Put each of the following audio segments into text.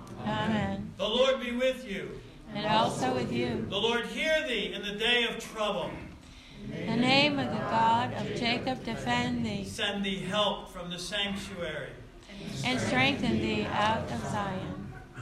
Amen. The Lord be with you. And also with you. The Lord hear thee in the day of trouble. The name of the God of Jacob defend thee, Send thee help from the sanctuary. and strengthen thee out of Zion.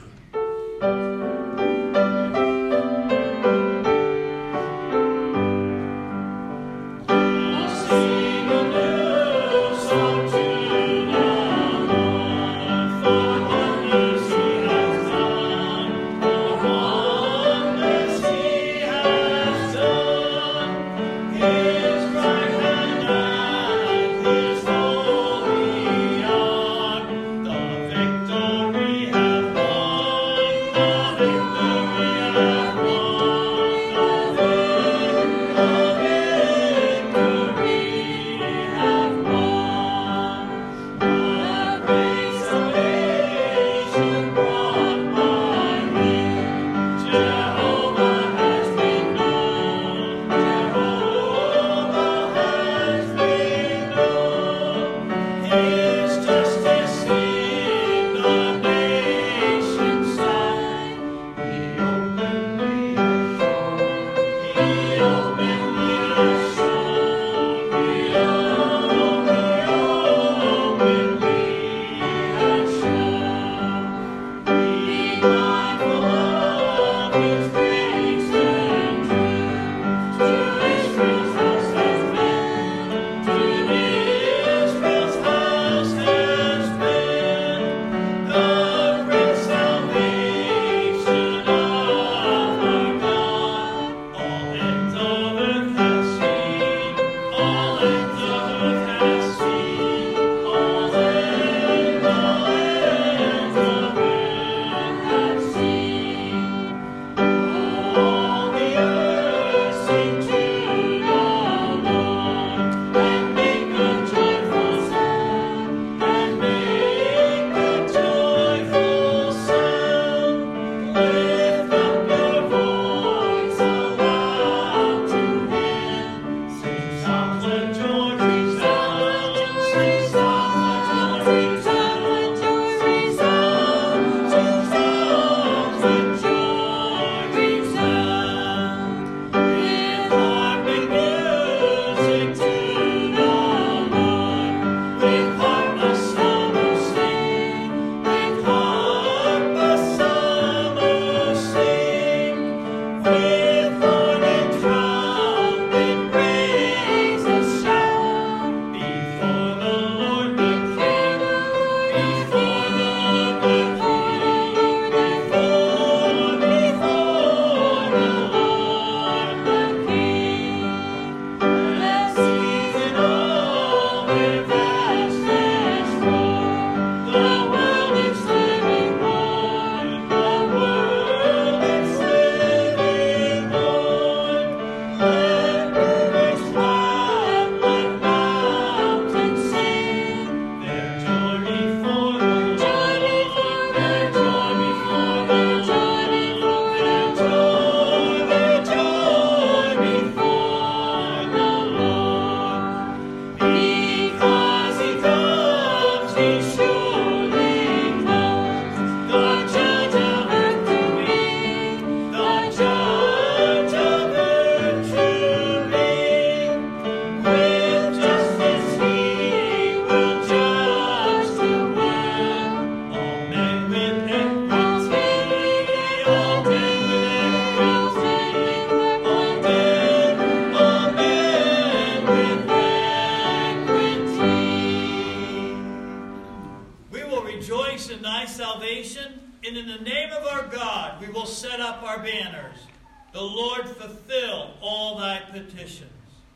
And in the name of our God, we will set up our banners. The Lord fulfill all thy petitions.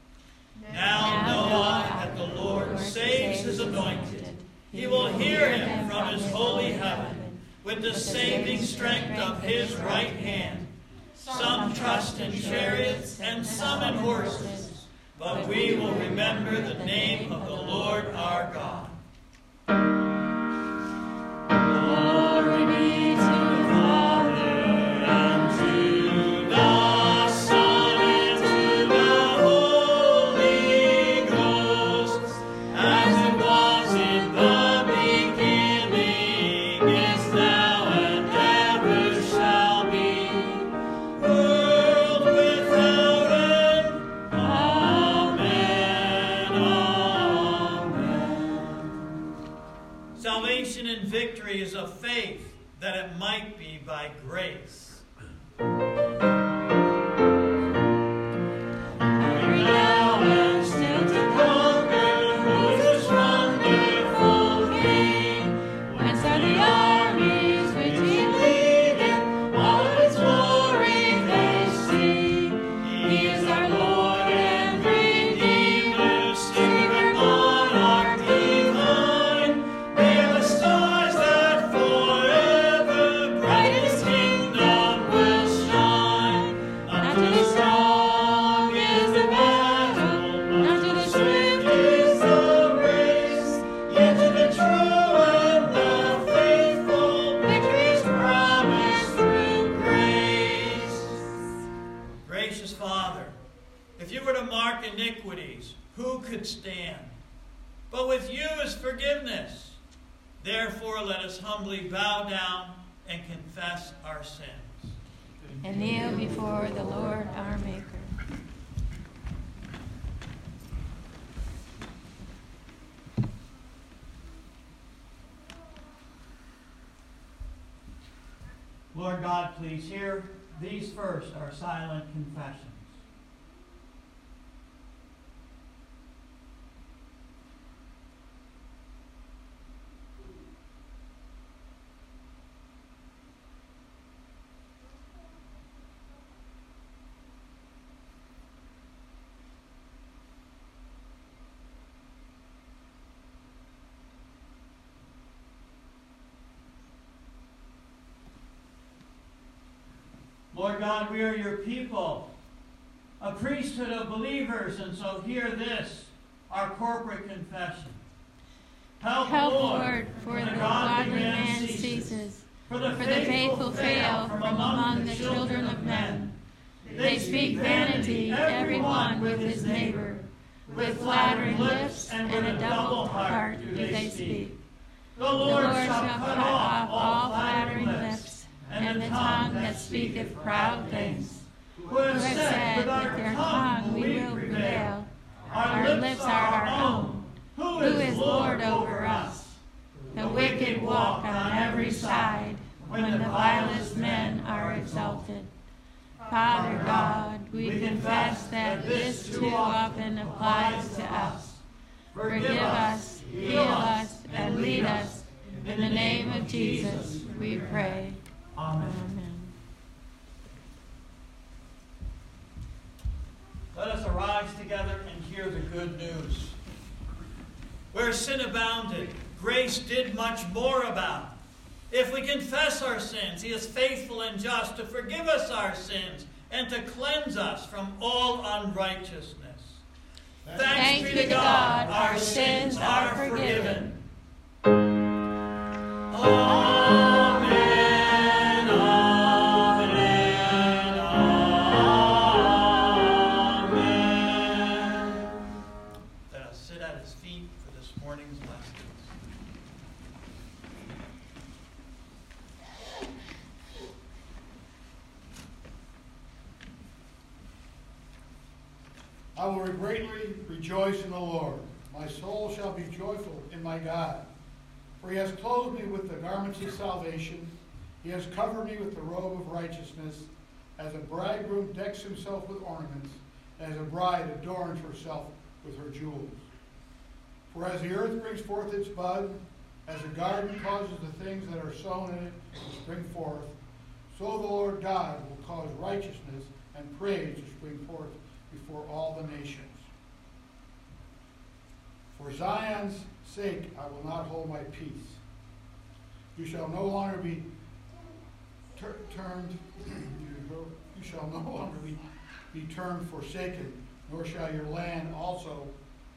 Now know I that the Lord saves his anointed. He will hear him from his holy heaven with the saving strength of his right hand. Some trust in chariots and some in horses, but we will remember the name of the Lord our God. As it was in the beginning, is now and me by grace. Iniquities, who could stand? But with you is forgiveness. Therefore, let us humbly bow down and confess our sins. And kneel before the Lord our Maker. Lord God, please hear these first, our silent confessions. Lord God, we are your people, a priesthood of believers, and so hear this, our corporate confession. Help, Lord, for the godly man ceases, for the faithful fail from among the children of men. They speak vanity, every one with his neighbor. With flattering lips and with a double heart do they speak. The Lord shall cut off all flattering lips, and the tongue that speaketh proud things. Who have said with their tongue we will prevail. Our lips are our own. Who is Lord over us? The wicked walk on every side, when the vilest men are exalted. Father God, we confess that this too often applies to us. Forgive us, heal us, and lead us. In the name of Jesus, we pray. Amen. Amen. Let us arise together and hear the good news. Where sin abounded, grace did much more abound. If we confess our sins, he is faithful and just to forgive us our sins and to cleanse us from all unrighteousness. Thanks be to God, our sins are forgiven. Amen, amen, amen. Let us sit at his feet for this morning's lessons. I will greatly rejoice in the Lord. My soul shall be joyful in my God. For he has clothed me with the garments of salvation. He has covered me with the robe of righteousness. As a bridegroom decks himself with ornaments, as a bride adorns herself with her jewels. For as the earth brings forth its bud, as a garden causes the things that are sown in it to spring forth, so the Lord God will cause righteousness and praise to spring forth before all the nations. For Zion's sake I will not hold my peace. You shall no longer be termed forsaken, nor shall your land also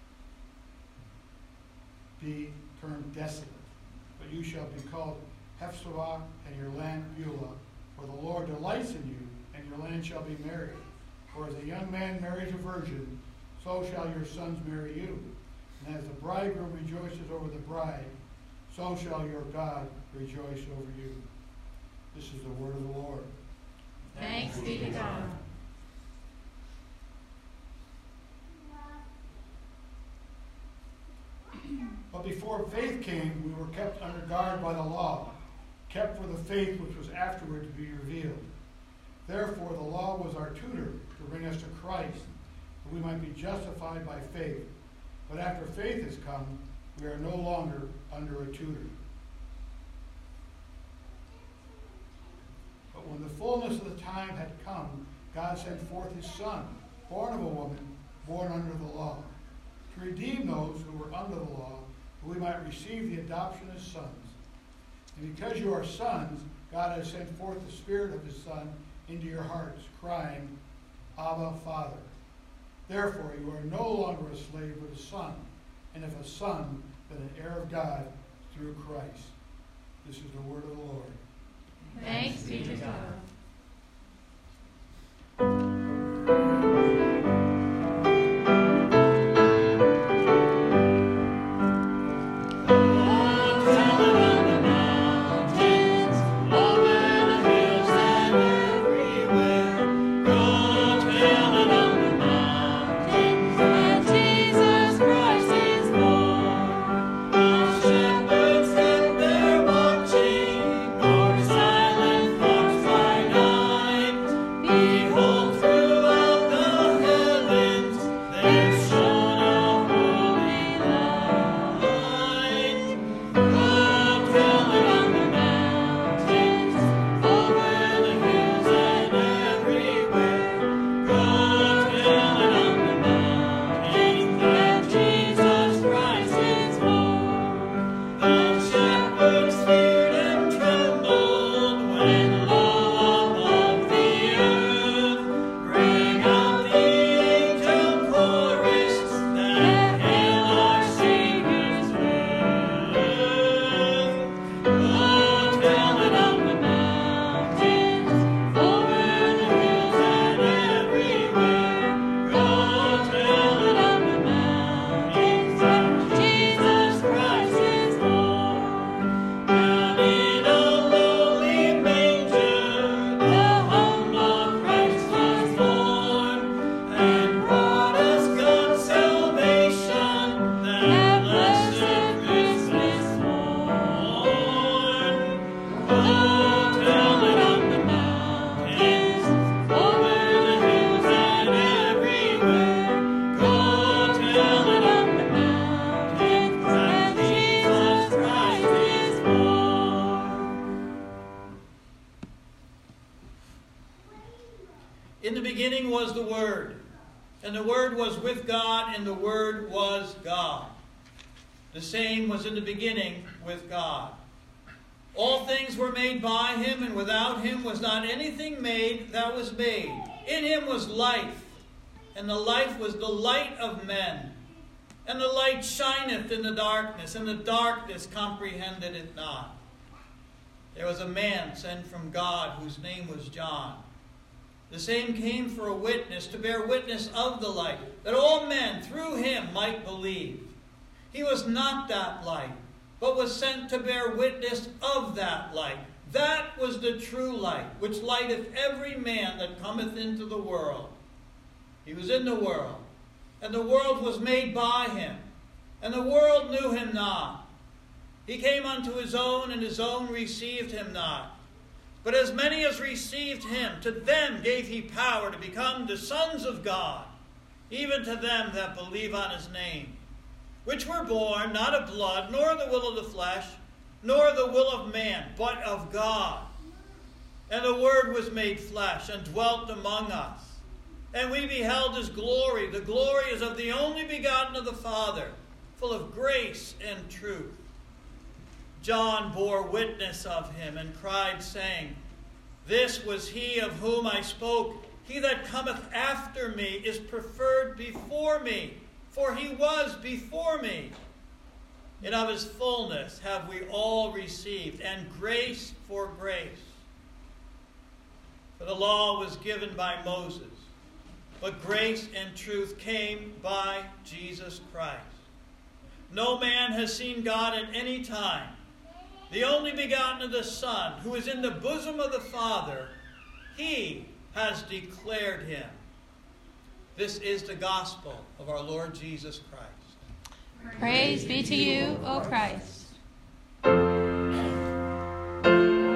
be termed desolate. But you shall be called Hephzibah, and your land Beulah. For the Lord delights in you, and your land shall be married. For as a young man marries a virgin, so shall your sons marry you. And as the bridegroom rejoices over the bride, so shall your God rejoice over you. This is the word of the Lord. Thanks be to God. But before faith came, we were kept under guard by the law. kept for the faith which was afterward to be revealed. Therefore the law was our tutor to bring us to Christ, that we might be justified by faith. But after faith has come, we are no longer under a tutor. But when the fullness of the time had come, God sent forth his Son, born of a woman, born under the law, to redeem those who were under the law, that we might receive the adoption as sons. And because you are sons, God has sent forth the Spirit of his Son into your hearts, crying, Abba, Father. Therefore you are no longer a slave, but a son, and if a son, then an heir of God through Christ. This is the word of the Lord. Thanks be to God. In the beginning was the Word, and the Word was with God, and the Word was God. The same was in the beginning with God. All things were made by him, and without him was not anything made that was made. In him was life, and the life was the light of men. And the light shineth in the darkness, and the darkness comprehended it not. There was a man sent from God, whose name was John. The same came for a witness, to bear witness of the light, that all men through him might believe. He was not that light, but was sent to bear witness of that light. That was the true light, which lighteth every man that cometh into the world. He was in the world, and the world was made by him, and the world knew him not. He came unto his own, and his own received him not. But as many as received him, to them gave he power to become the sons of God, even to them that believe on his name, which were born not of blood, nor the will of the flesh, nor the will of man, but of God. And the Word was made flesh, and dwelt among us. And we beheld his glory. The glory is of the only begotten of the Father, full of grace and truth. John bore witness of him, and cried, saying, This was he of whom I spoke. He that cometh after me is preferred before me, for he was before me. And of his fullness have we all received, and grace for grace. For the law was given by Moses, but grace and truth came by Jesus Christ. No man has seen God at any time. The only begotten of the Son, who is in the bosom of the Father, he has declared him. This is the gospel of our Lord Jesus Christ. Praise be to you, O Christ.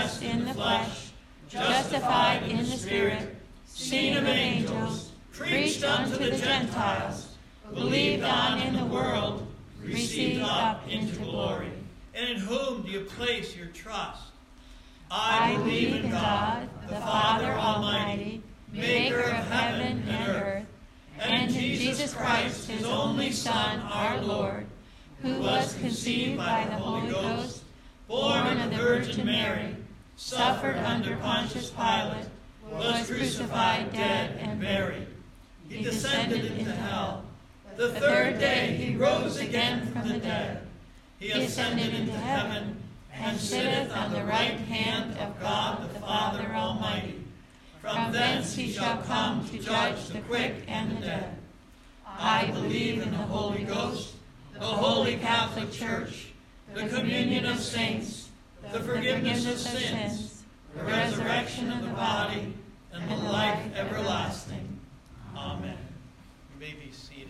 blessed in the flesh, justified in the Spirit, seen of angels, preached unto the Gentiles, believed on in the world, received up into glory. And in whom do you place your trust? I believe in God, the Father Almighty, maker of heaven and earth, and in Jesus Christ, his only Son, our Lord, who was conceived by the Holy Ghost, born of the Virgin Mary, suffered under Pontius Pilate, was crucified, dead, and buried. He descended into hell. The third day he rose again from the dead. He ascended into heaven, and sitteth on the right hand of God the Father Almighty. From thence he shall come to judge the quick and the dead. I believe in the Holy Ghost, the Holy Catholic Church, the communion of saints, the forgiveness of sins, the resurrection of the body, and the life everlasting. Amen. You may be seated.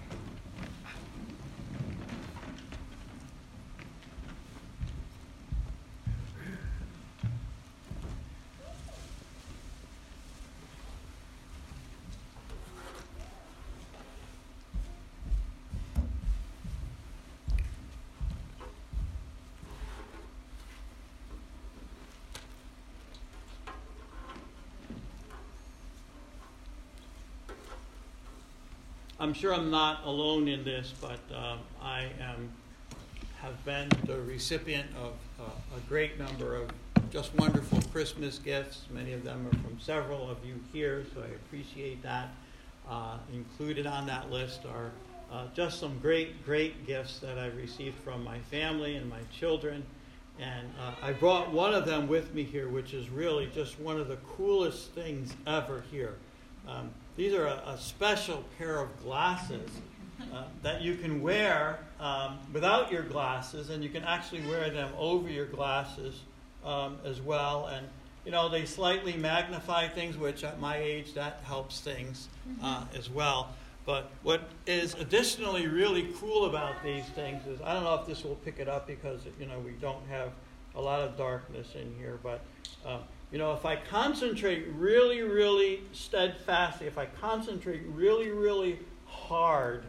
I'm sure I'm not alone in this, but I have been the recipient of a great number of just wonderful Christmas gifts. Many of them are from several of you here, so I appreciate that. Included on that list are just some great gifts that I've received from my family and my children. And I brought one of them with me here, which is really just one of the coolest things ever here. These are a special pair of glasses that you can wear without your glasses, and you can actually wear them over your glasses as well. And, you know, they slightly magnify things, which at my age, that helps things as well. But what is additionally really cool about these things is, I don't know if this will pick it up because, you know, we don't have a lot of darkness in here, but you know, if I concentrate really steadfastly, if I concentrate really hard,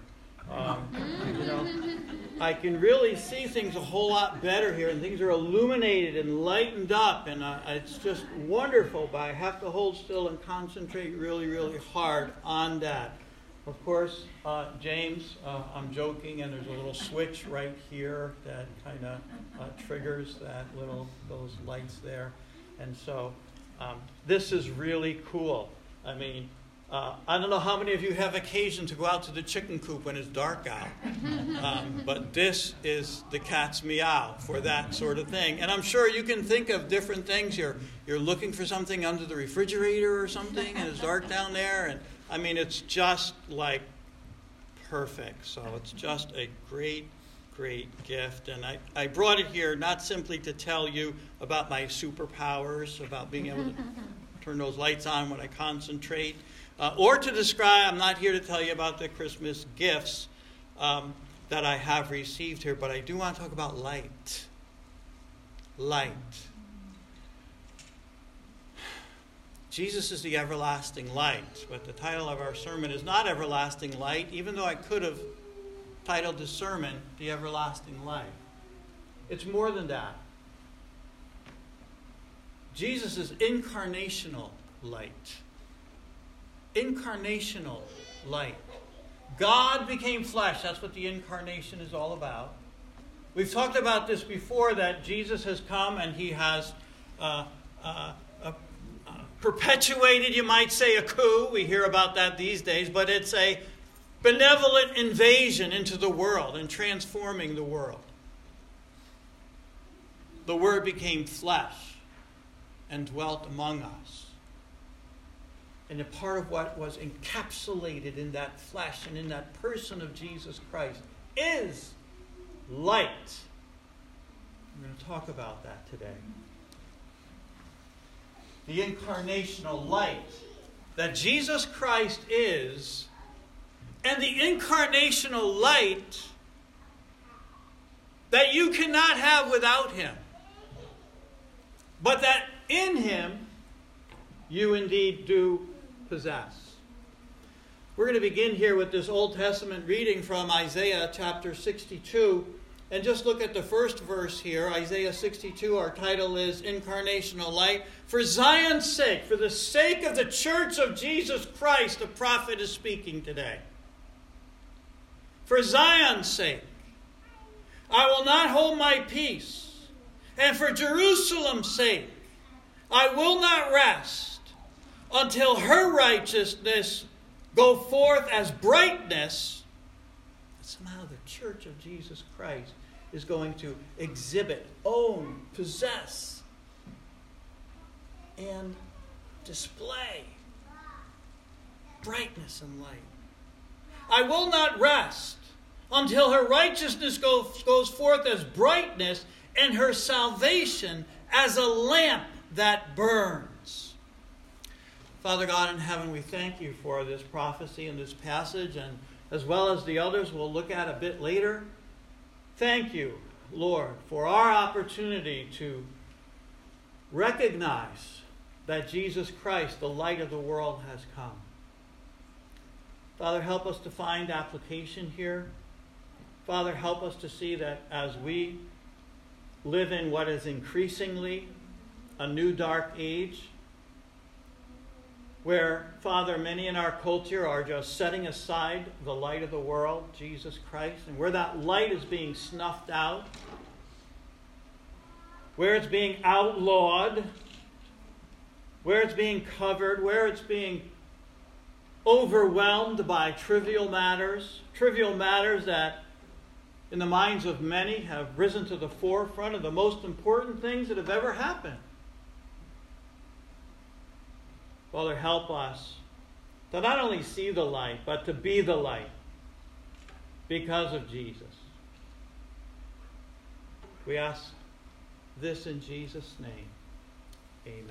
you know, I can really see things a whole lot better here, and things are illuminated and lightened up, and it's just wonderful, but I have to hold still and concentrate really hard on that. Of course, James, I'm joking, and there's a little switch right here that kind of triggers those lights there. And so this is really cool. I mean, I don't know how many of you have occasion to go out to the chicken coop when it's dark out. But this is the cat's meow for that sort of thing. And I'm sure you can think of different things. You're looking for something under the refrigerator or something, and it's dark down there. And I mean, it's just like perfect. So it's just a great gift. And I brought it here not simply to tell you about my superpowers, about being able to turn those lights on when I concentrate, or to describe, I'm not here to tell you about the Christmas gifts that I have received here, but I do want to talk about light. Light. Jesus is the everlasting light, but the title of our sermon is not Everlasting Light, even though I could have titled this sermon, The Everlasting Light. It's more than that. Jesus is incarnational light. Incarnational light. God became flesh. That's what the incarnation is all about. We've talked about this before, that Jesus has come and he has perpetuated, you might say, a coup. We hear about that these days, but it's a benevolent invasion into the world and transforming the world. The Word became flesh and dwelt among us. And a part of what was encapsulated in that flesh and in that person of Jesus Christ is light. I'm going to talk about that today. The incarnational light that Jesus Christ is, and the incarnational light that you cannot have without him. but that in him you indeed do possess. We're going to begin here with this Old Testament reading from Isaiah chapter 62. And just look at the first verse here, Isaiah 62. Our title is Incarnational Light. For Zion's sake, for the sake of the church of Jesus Christ, the prophet is speaking today. For Zion's sake, I will not hold my peace. And for Jerusalem's sake, I will not rest until her righteousness go forth as brightness. Somehow the church of Jesus Christ is going to exhibit, own, possess, and display brightness and light. I will not rest until her righteousness goes forth as brightness and her salvation as a lamp that burns. Father God in heaven, we thank you for this prophecy and this passage, and as well as the others we'll look at a bit later. Thank you, Lord, for our opportunity to recognize that Jesus Christ, the light of the world, has come. Father, help us to find application here. Father, help us to see that as we live in what is increasingly a new dark age, where, Father, many in our culture are just setting aside the light of the world, Jesus Christ, and where that light is being snuffed out, where it's being outlawed, where it's being covered, where it's being overwhelmed by trivial matters that in the minds of many have risen to the forefront of the most important things that have ever happened. Father, help us to not only see the light, but to be the light because of Jesus. We ask this in Jesus' name. Amen.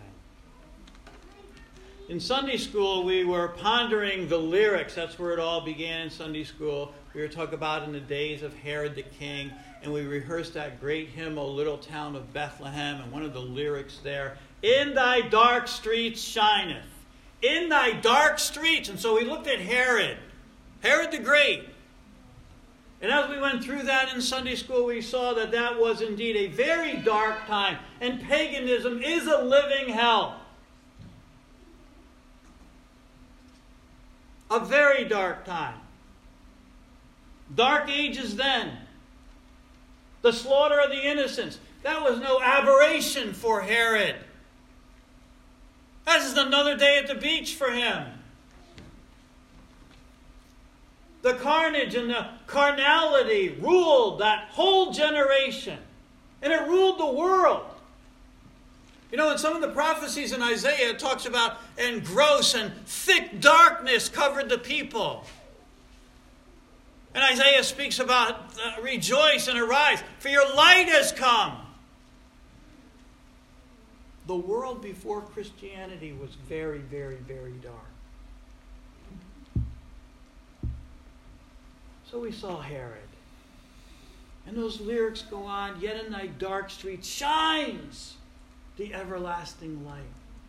In Sunday school, we were pondering the lyrics. That's where it all began in Sunday school. We were talking about in the days of Herod the king, and we rehearsed that great hymn, O Little Town of Bethlehem, and one of the lyrics there, in thy dark streets shineth. In thy dark streets. And so we looked at Herod the Great. And as we went through that in Sunday school, we saw that that was indeed a very dark time. And paganism is a living hell. A very dark time. Dark ages then. The slaughter of the innocents. That was no aberration for Herod. That is another day at the beach for him. The carnage and the carnality ruled that whole generation. And it ruled the world. You know, in some of the prophecies in Isaiah, it talks about, and gross and thick darkness covered the people. And Isaiah speaks about, rejoice and arise, for your light has come. The world before Christianity was very, very, very dark. So we saw Herod. And those lyrics go on, yet in thy dark streets shines the everlasting light.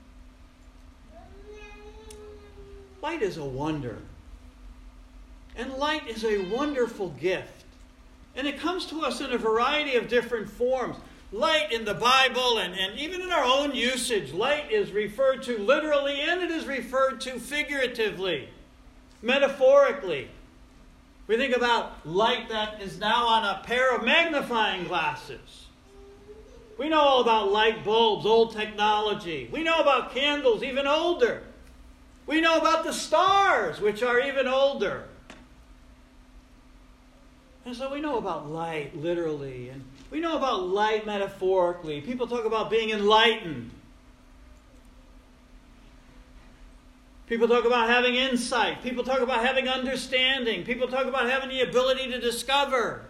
Light is a wonder. And light is a wonderful gift. And it comes to us in a variety of different forms. Light in the Bible and even in our own usage, light is referred to literally and it is referred to figuratively, metaphorically. We think about light that is now on a pair of magnifying glasses. We know all about light bulbs, old technology. We know about candles, even older. We know about the stars, which are even older. And so we know about light literally, and we know about light metaphorically. People talk about being enlightened. People talk about having insight. People talk about having understanding. People talk about having the ability to discover.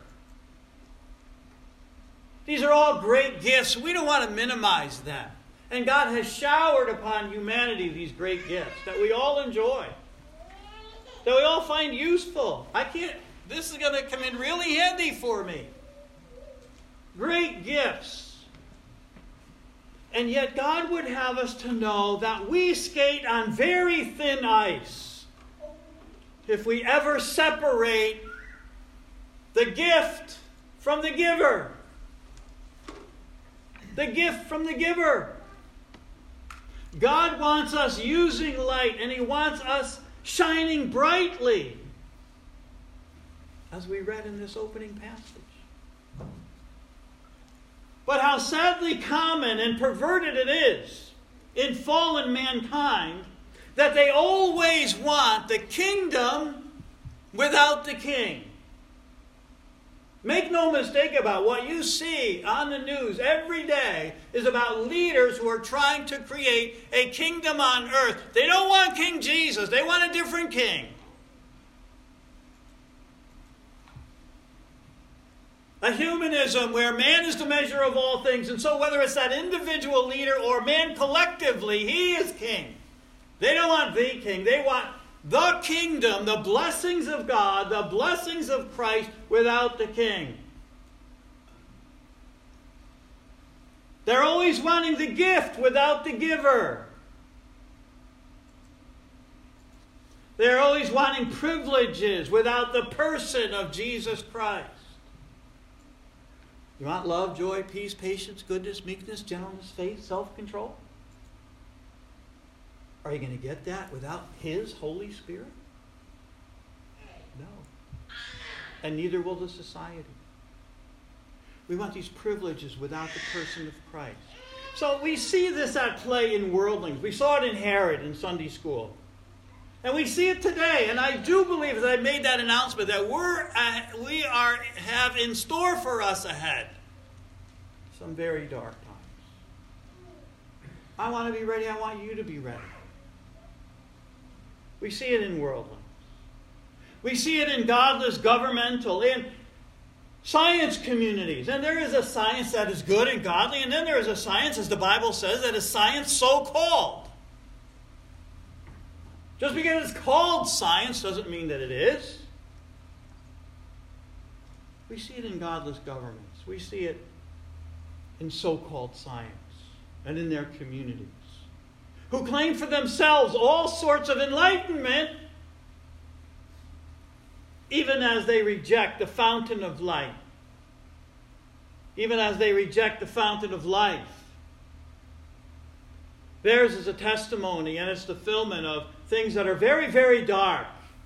These are all great gifts. We don't want to minimize them. And God has showered upon humanity these great gifts that we all enjoy, that we all find useful. This is going to come in really handy for me. Great gifts. And yet God would have us to know that we skate on very thin ice if we ever separate the gift from the giver. The gift from the giver. God wants us using light, and He wants us shining brightly, as we read in this opening passage. But how sadly common and perverted it is in fallen mankind that they always want the kingdom without the king. Make no mistake about what you see on the news every day is about leaders who are trying to create a kingdom on earth. They don't want King Jesus. They want a different king. A humanism where man is the measure of all things. And so whether it's that individual leader or man collectively, he is king. They don't want the king. They want the kingdom, the blessings of God, the blessings of Christ without the king. They're always wanting the gift without the giver. They're always wanting privileges without the person of Jesus Christ. You want love, joy, peace, patience, goodness, meekness, gentleness, faith, self-control? Are you going to get that without His Holy Spirit? No. And neither will the society. We want these privileges without the person of Christ. So we see this at play in worldlings. We saw it in Herod in Sunday school. And we see it today. And I do believe, as I made that announcement, that we have in store for us ahead some very dark times. I want to be ready. I want you to be ready. We see it in worldlings. We see it in godless governmental, in science communities. And there is a science that is good and godly, and then there is a science, as the Bible says, that is science so-called. Just because it's called science doesn't mean that it is. We see it in godless governments. We see it in so-called science and in their communities, who claim for themselves all sorts of enlightenment, even as they reject the fountain of light, even as they reject the fountain of life. Theirs is a testimony and its fulfillment of things that are very, very dark.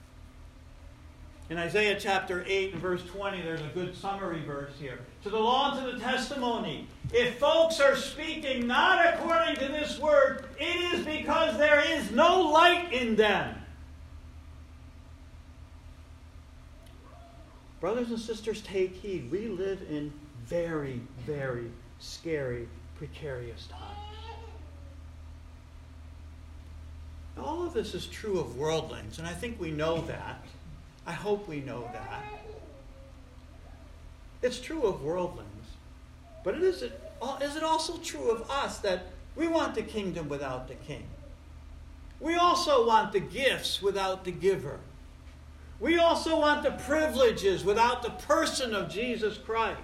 In Isaiah chapter 8 and verse 20, there's a good summary verse here. To the law and to the testimony. If folks are speaking not according to this word, it is because there is no light in them. Brothers and sisters, take heed. We live in very, very scary, precarious times. All of this is true of worldlings, and I think we know that. I hope we know that. It's true of worldlings. But is it also true of us that we want the kingdom without the king? We also want the gifts without the giver. We also want the privileges without the person of Jesus Christ.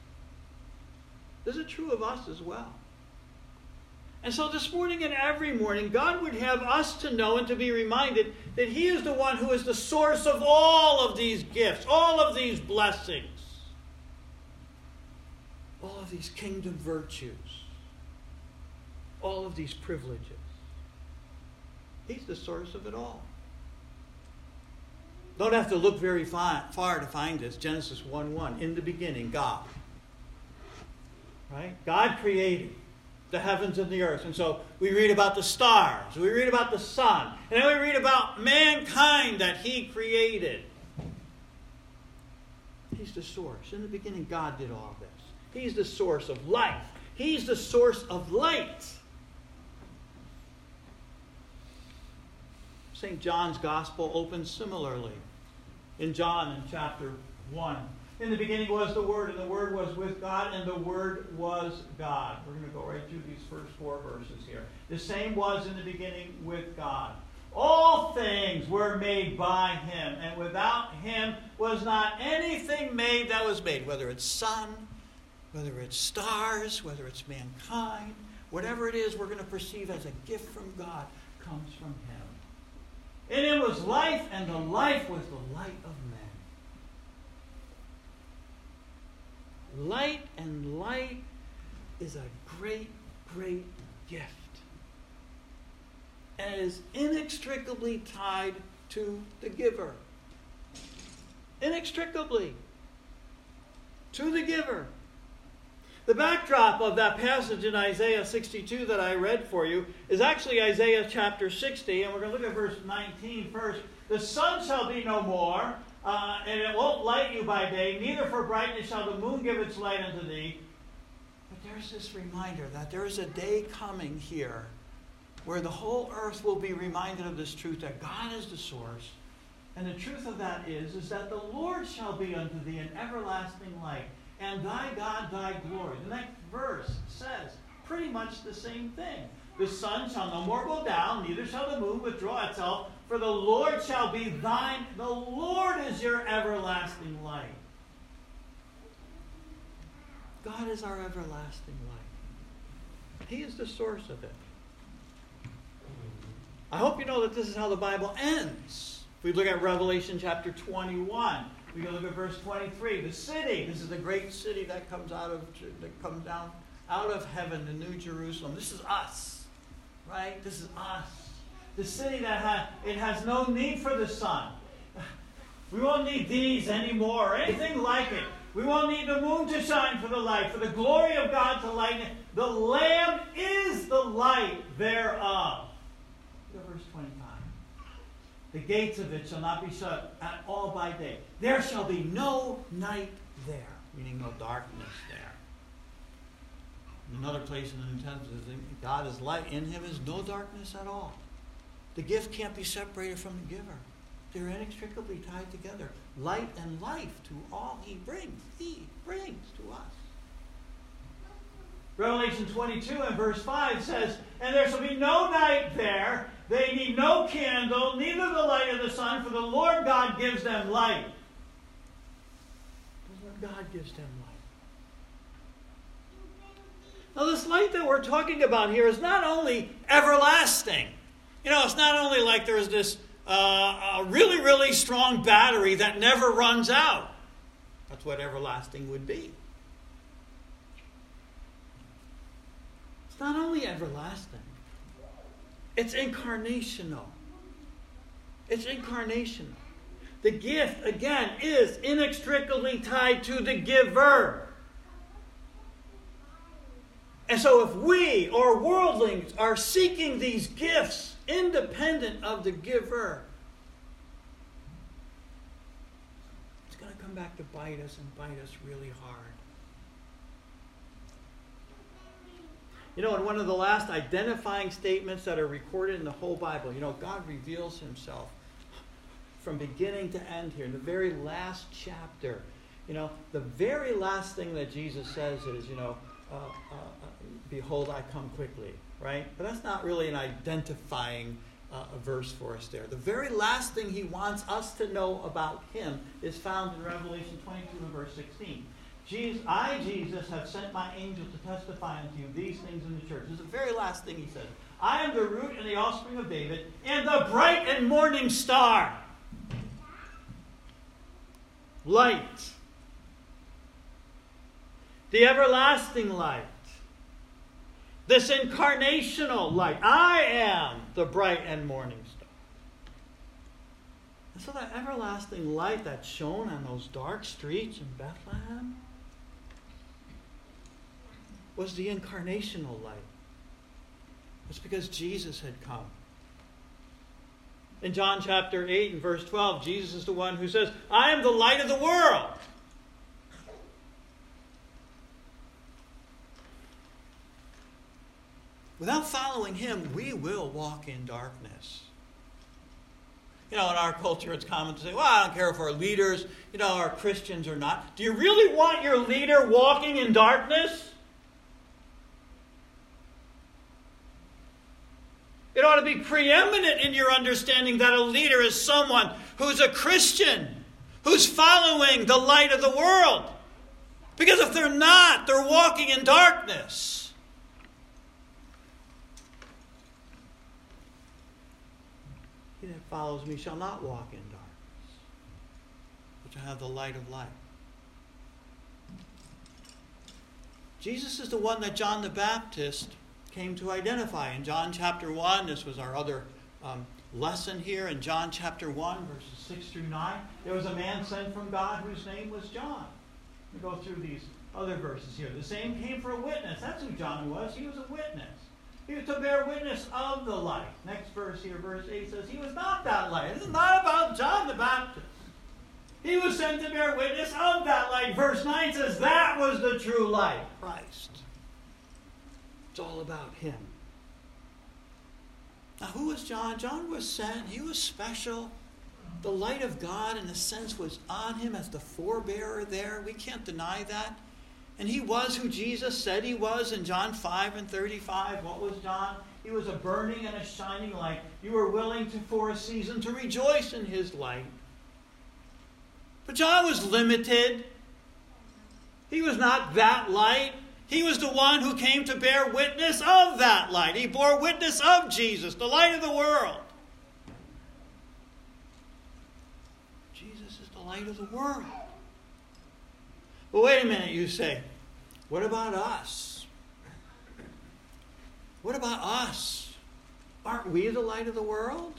Is it true of us as well? And so this morning and every morning, God would have us to know and to be reminded that He is the one who is the source of all of these gifts, all of these blessings, all of these kingdom virtues, all of these privileges. He's the source of it all. Don't have to look very far to find this. Genesis 1:1. In the beginning, God. Right? God created the heavens and the earth. And so we read about the stars. We read about the sun. And then we read about mankind that He created. He's the source. In the beginning, God did all this. He's the source of life. He's the source of light. St. John's Gospel opens similarly. In John, in chapter 1. In the beginning was the Word, and the Word was with God, and the Word was God. We're going to go right through these first 4 verses here. The same was in the beginning with God. All things were made by Him, and without Him was not anything made that was made, whether it's sun, whether it's stars, whether it's mankind, whatever it is we're going to perceive as a gift from God, comes from him. In him was life, and the life was the light of men. Light and light is a great, great gift. And it is inextricably tied to the giver. Inextricably to the giver. The backdrop of that passage in Isaiah 62 that I read for you is actually Isaiah chapter 60, and we're going to look at verse 19 first. The sun shall be no more, and it won't light you by day, neither for brightness shall the moon give its light unto thee. But there's this reminder that there is a day coming here where the whole earth will be reminded of this truth, that God is the source. And the truth of that is that the Lord shall be unto thee an everlasting light, and thy God thy glory. The next verse says pretty much the same thing. The sun shall no more go down, neither shall the moon withdraw itself, for the Lord shall be thine. The Lord is your everlasting light. God is our everlasting light. He is the source of it. I hope you know that this is how the Bible ends. If we look at Revelation chapter 21, we can look at verse 23. The city, this is the great city that comes down out of heaven, the New Jerusalem. This is us, right? This is us. The city that has no need for the sun. We won't need these anymore or anything like it. We won't need the moon to shine for the light, for the glory of God to lighten it. The Lamb is the light thereof. Look at verse 25. The gates of it shall not be shut at all by day. There shall be no night there, meaning no darkness there. Another place in the New Testament says God is light. In him is no darkness at all. The gift can't be separated from the giver. They're inextricably tied together. Light and life to all he brings. He brings to us. Revelation 22 and verse 5 says, and there shall be no night there. They need no candle, neither the light of the sun, for the Lord God gives them light. The Lord God gives them light. Now this light that we're talking about here is not only everlasting. You know, it's not only like there's this really, really strong battery that never runs out. That's what everlasting would be. It's not only everlasting. It's incarnational. It's incarnational. The gift, again, is inextricably tied to the giver. And so if we, or worldlings, are seeking these gifts independent of the giver, it's going to come back to bite us and bite us really hard. You know, in one of the last identifying statements that are recorded in the whole Bible, you know, God reveals himself from beginning to end here. In the very last chapter, you know, the very last thing that Jesus says is, you know, behold, I come quickly, right? But that's not really an identifying verse for us there. The very last thing he wants us to know about him is found in Revelation 22 and verse 16. I, Jesus, have sent my angel to testify unto you these things in the church. This is the very last thing he says. I am the root and the offspring of David, and the bright and morning star. Light. The everlasting light. This incarnational light. I am the bright and morning star. And so that everlasting light that shone on those dark streets in Bethlehem was the incarnational light. It's because Jesus had come. In John chapter 8 and verse 12, Jesus is the one who says, I am the light of the world. Without following him, we will walk in darkness. You know, in our culture, it's common to say, well, I don't care if our leaders, you know, are Christians or not. Do you really want your leader walking in darkness? It ought to be preeminent in your understanding that a leader is someone who's a Christian, who's following the light of the world. Because if they're not, they're walking in darkness. that follows me shall not walk in darkness, but shall have the light of life. Jesus is the one that John the Baptist came to identify. In John chapter 1, this was our other lesson here. In John chapter 1, verses 6 through 9, there was a man sent from God whose name was John. We go through these other verses here. The same came for a witness. That's who John was. He was a witness. He was to bear witness of the light. Next verse here, verse 8 says, he was not that light. This is not about John the Baptist. He was sent to bear witness of that light. Verse 9 says that was the true light, Christ. It's all about him. Now, who was John? John was sent. He was special. The light of God, in a sense, was on him as the forebearer there. We can't deny that. And he was who Jesus said he was in John 5 and 35. What was John? He was a burning and a shining light. You were willing to, for a season, to rejoice in his light. But John was limited. He was not that light. He was the one who came to bear witness of that light. He bore witness of Jesus, the light of the world. Jesus is the light of the world. But wait a minute, you say. What about us? What about us? Aren't we the light of the world?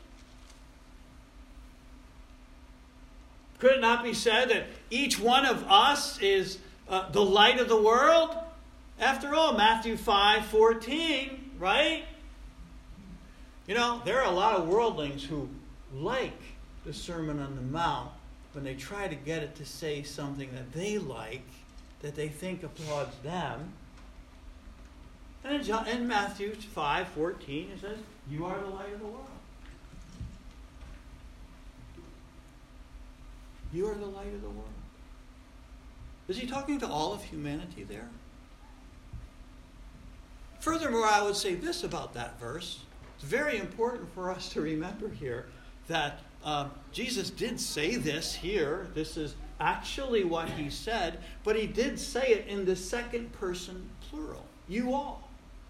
Could it not be said that each one of us is the light of the world? After all, Matthew 5:14, right? You know, there are a lot of worldlings who like the Sermon on the Mount when they try to get it to say something that they like, that they think applauds them. And in Matthew 5:14, it says, you are the light of the world. You are the light of the world. Is he talking to all of humanity there? Furthermore, I would say this about that verse. It's very important for us to remember here that Jesus did say this here. This is actually what he said, but he did say it in the second person plural. You all.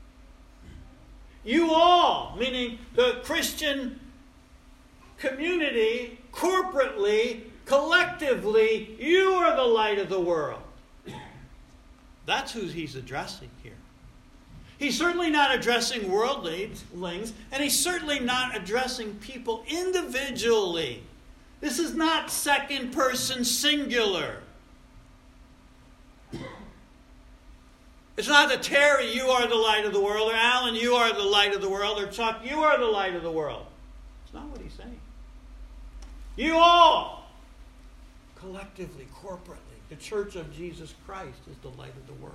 You all, meaning the Christian community, corporately, collectively, you are the light of the world. That's who he's addressing here. He's certainly not addressing worldlings, and he's certainly not addressing people individually. This is not second person singular. It's not that Terry, you are the light of the world, or Alan, you are the light of the world, or Chuck, you are the light of the world. It's not what he's saying. You all, collectively, corporately, the Church of Jesus Christ is the light of the world.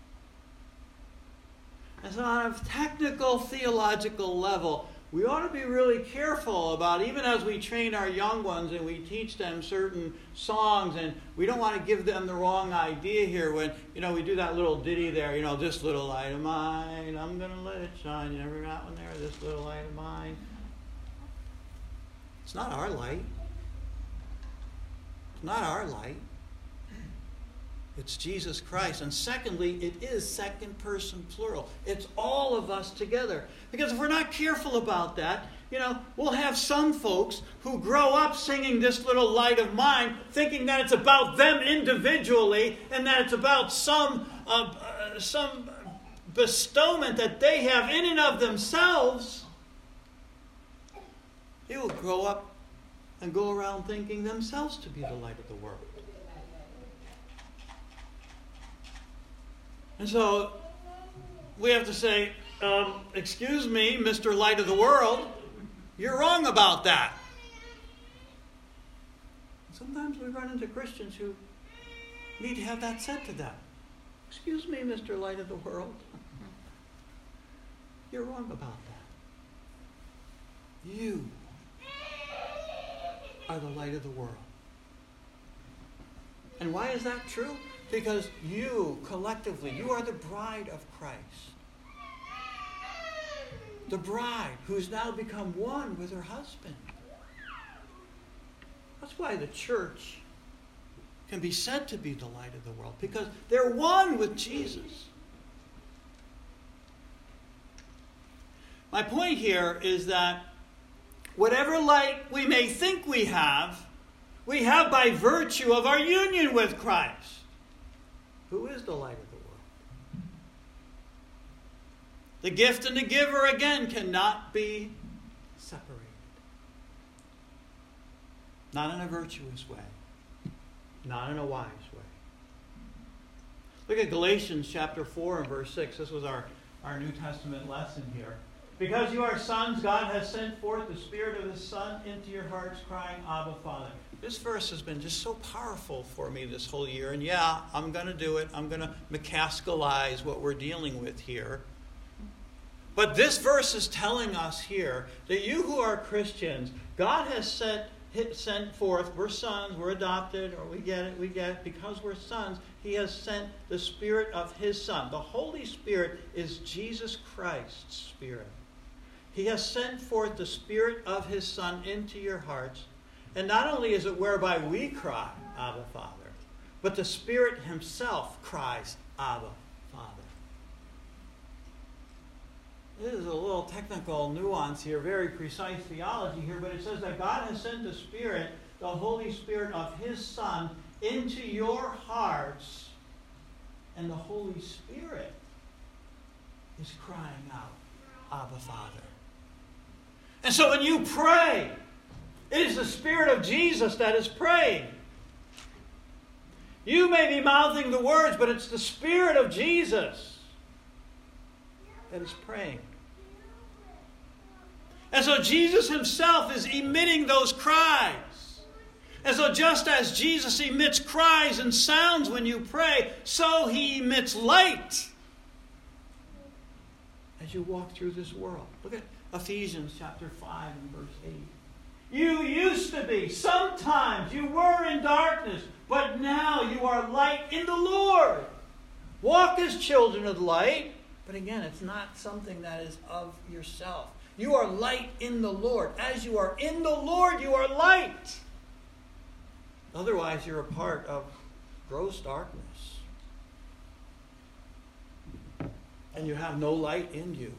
And so on a technical, theological level, we ought to be really careful about, even as we train our young ones and we teach them certain songs, and we don't want to give them the wrong idea here when, we do that little ditty there, this little light of mine, I'm going to let it shine. You never got one there, this little light of mine. It's not our light. It's not our light. It's Jesus Christ. And secondly, it is second person plural. It's all of us together. Because if we're not careful about that, we'll have some folks who grow up singing this little light of mine, thinking that it's about them individually and that it's about some bestowment that they have in and of themselves. They will grow up and go around thinking themselves to be the light of the world. And so we have to say, excuse me, Mr. Light of the World, you're wrong about that. Sometimes we run into Christians who need to have that said to them. Excuse me, Mr. Light of the World. You're wrong about that. You are the light of the world. And why is that true? Because you, collectively, you are the bride of Christ. The bride who's now become one with her husband. That's why the church can be said to be the light of the world, because they're one with Jesus. My point here is that whatever light we may think we have by virtue of our union with Christ, who is the light of the world. The gift and the giver, again, cannot be separated. Not in a virtuous way. Not in a wise way. Look at Galatians chapter 4 and verse 6. This was our New Testament lesson here. Because you are sons, God has sent forth the Spirit of His Son into your hearts, crying, Abba, Father. This verse has been just so powerful for me this whole year. And yeah, I'm going to do it. I'm going to McCaskalize what we're dealing with here. But this verse is telling us here that you who are Christians, God has sent forth, we're sons, we're adopted, or we get it, because we're sons, He has sent the Spirit of His Son. The Holy Spirit is Jesus Christ's Spirit. He has sent forth the Spirit of His Son into your hearts. And not only is it whereby we cry, Abba, Father, but the Spirit Himself cries, Abba, Father. This is a little technical nuance here, very precise theology here, but it says that God has sent the Spirit, the Holy Spirit of His Son, into your hearts, and the Holy Spirit is crying out, Abba, Father. And so when you pray, it is the Spirit of Jesus that is praying. You may be mouthing the words, but it's the Spirit of Jesus that is praying. And so Jesus Himself is emitting those cries. And so just as Jesus emits cries and sounds when you pray, so He emits light as you walk through this world. Look at Ephesians chapter 5 and verse 8. You used to be, sometimes you were in darkness, but now you are light in the Lord. Walk as children of light. But again, it's not something that is of yourself. You are light in the Lord. As you are in the Lord, you are light. Otherwise, you're a part of gross darkness. And you have no light in you.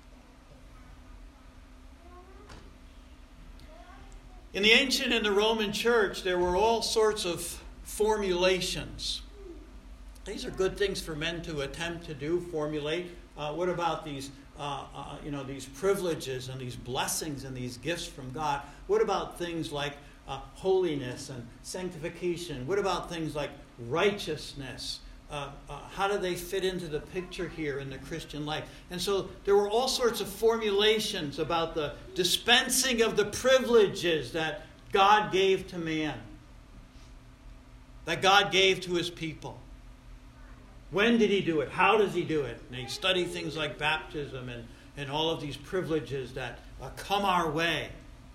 In the ancient and the Roman church, there were all sorts of formulations. These are good things for men to attempt to do, formulate. What about these, these privileges and these blessings and these gifts from God? What about things like holiness and sanctification? What about things like righteousness? How do they fit into the picture here in the Christian life? And so there were all sorts of formulations about the dispensing of the privileges that God gave to man, that God gave to His people. When did He do it? How does He do it? And they study things like baptism and all of these privileges that come our way.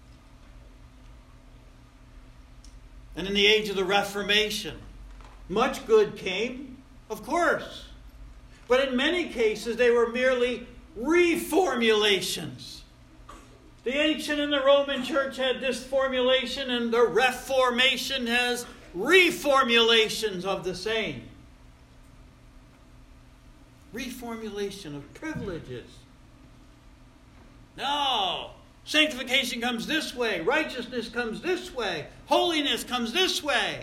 And in the age of the Reformation, much good came, of course. But in many cases, they were merely reformulations. The ancient and the Roman church had this formulation, and the Reformation has reformulations of the same. Reformulation of privileges. No. Sanctification comes this way. Righteousness comes this way. Holiness comes this way.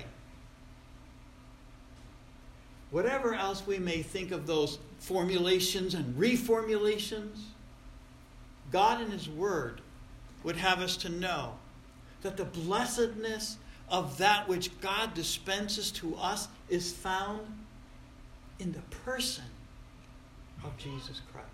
Whatever else we may think of those formulations and reformulations, God in His Word would have us to know that the blessedness of that which God dispenses to us is found in the person of Jesus Christ.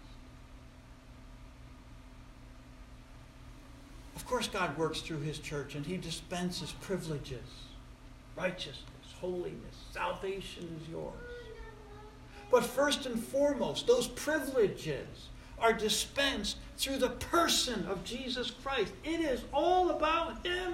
Of course, God works through His church and He dispenses privileges, righteousness, holiness, salvation is yours. But first and foremost, those privileges are dispensed through the person of Jesus Christ. It is all about Him.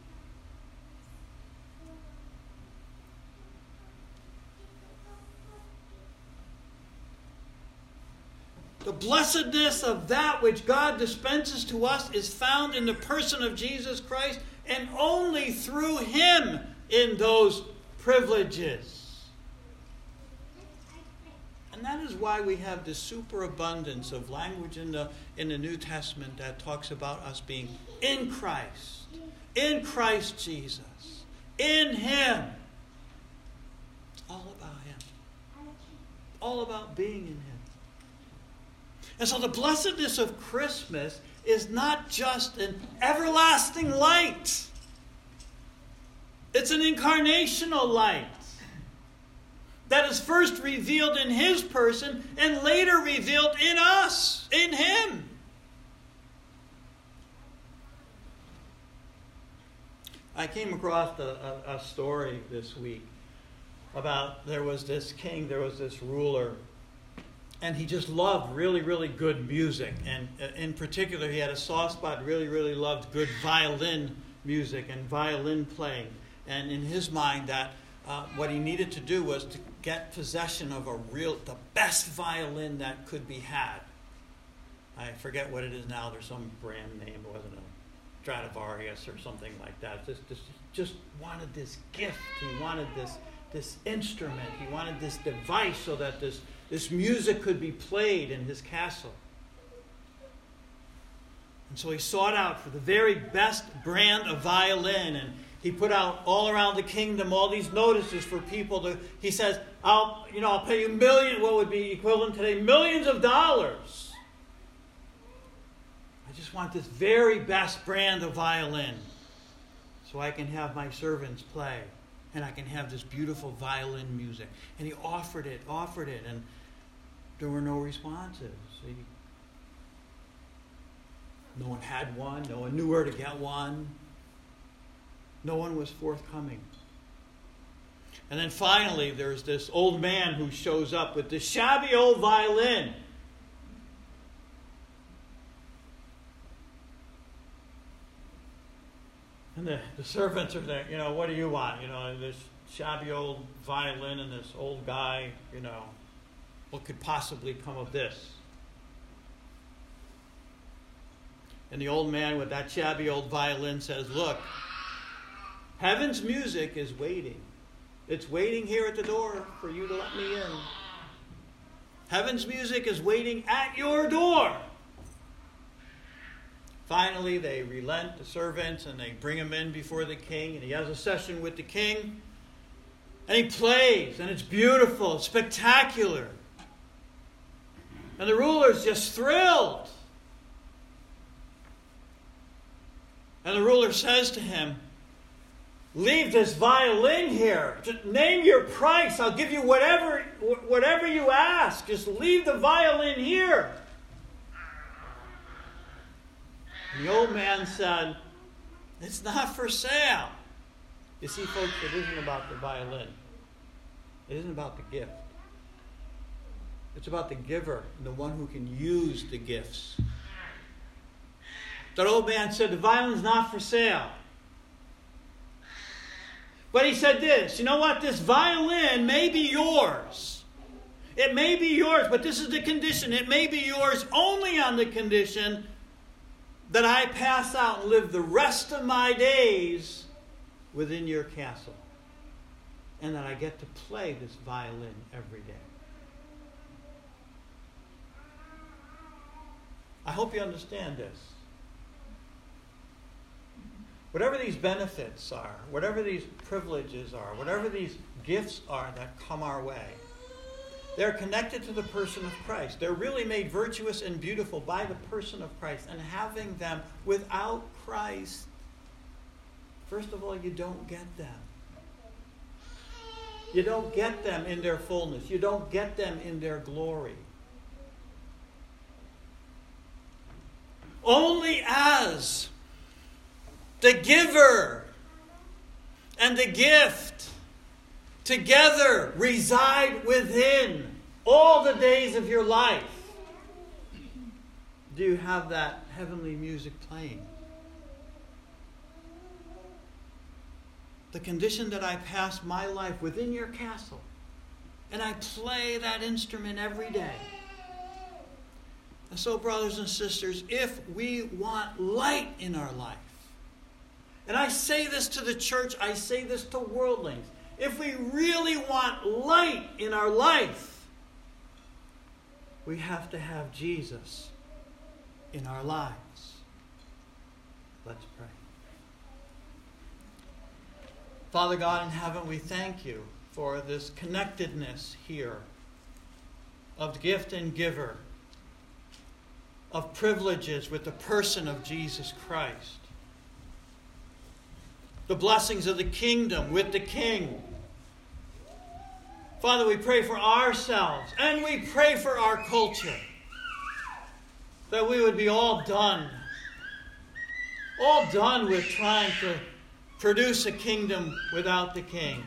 The blessedness of that which God dispenses to us is found in the person of Jesus Christ, and only through Him in those privileges. And that is why we have this superabundance of language in the New Testament that talks about us being in Christ Jesus, in Him. It's all about Him. All about being in Him. And so the blessedness of Christmas is not just an everlasting light. It's an incarnational light that is first revealed in His person and later revealed in us, in Him. I came across a story this week about there was this king, there was this ruler, and he just loved really, really good music. And in particular, he had a soft spot, really loved good violin music and violin playing. And in his mind, that what he needed to do was to get possession of the best violin that could be had. I forget what it is now. There's some brand name. It wasn't a Stradivarius or something like that. Just wanted this gift. He wanted this instrument. He wanted this device so that this music could be played in his castle. And so he sought out for the very best brand of violin, and he put out all around the kingdom all these notices for people to. He says, "I'll pay you what would be equivalent today, millions of dollars. I just want this very best brand of violin, so I can have my servants play, and I can have this beautiful violin music." And he offered it, and there were no responses. No one had one. No one knew where to get one. No one was forthcoming. And then finally, there's this old man who shows up with this shabby old violin. And the servants are there, what do you want? This shabby old violin and this old guy, what could possibly come of this? And the old man with that shabby old violin says, "Look, heaven's music is waiting. It's waiting here at the door for you to let me in. Heaven's music is waiting at your door." Finally, they relent, the servants, and they bring him in before the king, and he has a session with the king, and he plays, and it's beautiful, it's spectacular. And the ruler's just thrilled. And the ruler says to him, "Leave this violin here. Just name your price. I'll give you whatever you ask. Just leave the violin here." And the old man said, "It's not for sale." You see, folks, it isn't about the violin. It isn't about the gift. It's about the giver and the one who can use the gifts. That old man said, "The violin's not for sale." But he said this, "You know what? This violin may be yours. It may be yours, but this is the condition. It may be yours only on the condition that I pass out and live the rest of my days within your castle. And that I get to play this violin every day." I hope you understand this. Whatever these benefits are, whatever these privileges are, whatever these gifts are that come our way, they're connected to the person of Christ. They're really made virtuous and beautiful by the person of Christ. And having them without Christ, first of all, you don't get them. You don't get them in their fullness. You don't get them in their glory. Only as the giver and the gift together reside within all the days of your life do you have that heavenly music playing. The condition that I pass my life within your castle and I play that instrument every day. And so, brothers and sisters, if we want light in our life, and I say this to the church, I say this to worldlings, if we really want light in our life, we have to have Jesus in our lives. Let's pray. Father God in heaven, we thank you for this connectedness here of gift and giver, of privileges with the person of Jesus Christ, the blessings of the kingdom with the King. Father, we pray for ourselves and we pray for our culture, that we would be all done with trying to produce a kingdom without the King.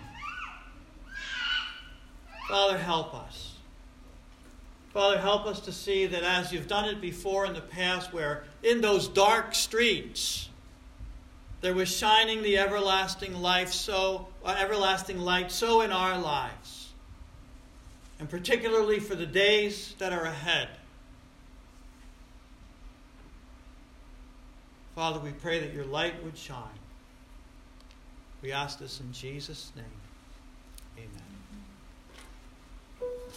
Father, help us. Father, help us to see that as you've done it before in the past, where in those dark streets there was shining the everlasting light, so in our lives, and particularly for the days that are ahead. Father, we pray that your light would shine. We ask this in Jesus' name. Amen.